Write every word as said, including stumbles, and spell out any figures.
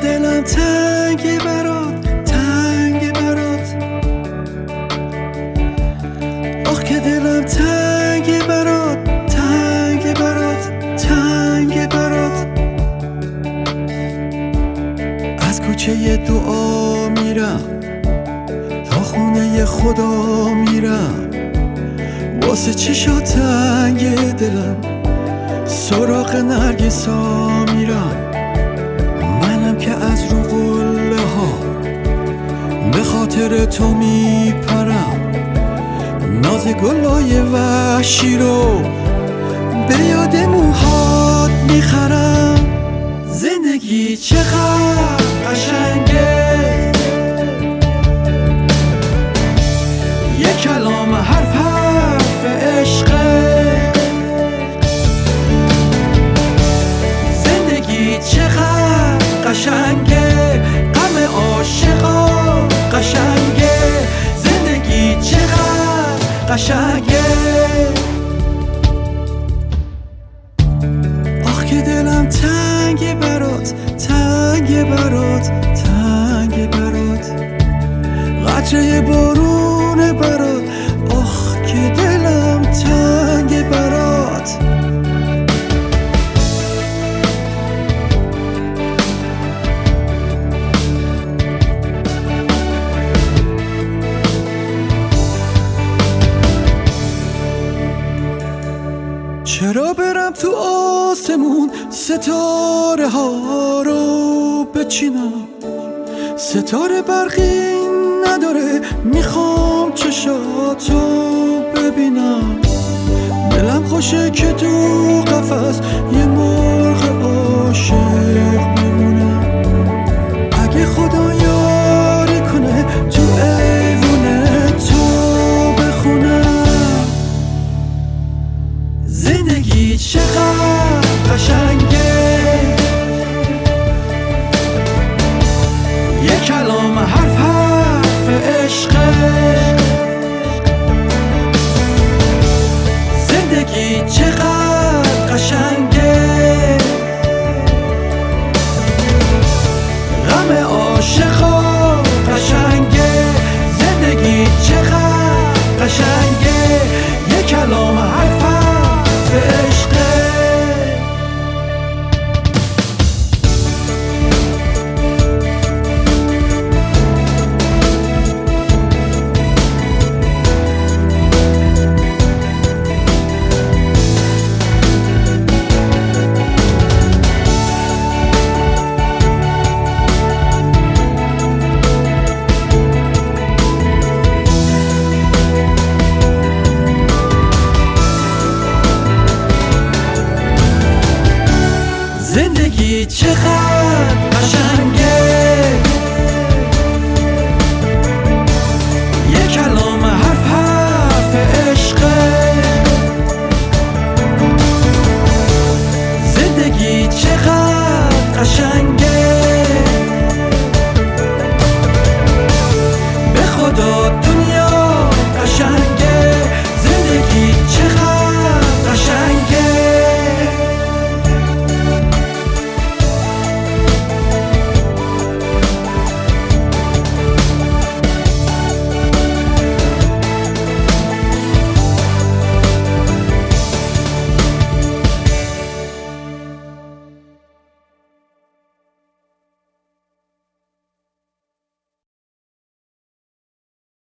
دلم تنگه برات، تنگه برات، آخ که دلم تنگه برات، تنگه برات، تنگه برات. از کوچه دعا میرم تا خونه خدا میرم، واسه چشات تنگ دلم سراغ نرگسا میرم. منم که از رو قله ها به خاطر تو میپرم، ناز گلای وحشی رو به یاد موهات میخرم. زندگی چقدر قشنگه، یک کلام حرف حرف عشقه. زندگی چقدر قشنگه، غم عاشقا قشنگه. زندگی چقدر قشنگه، آخ که دلم تنگه برات، تنگه برات، تنگه برات. قطره بارونه برات، آخ که دلم تنگه برات. چرا برم تو آسمون ستاره ها رو بچینم؟ ستاره برقی نداره، میخوام چشاتو ببینم. دلم خوشه که تو قفس یه مرغ عاشق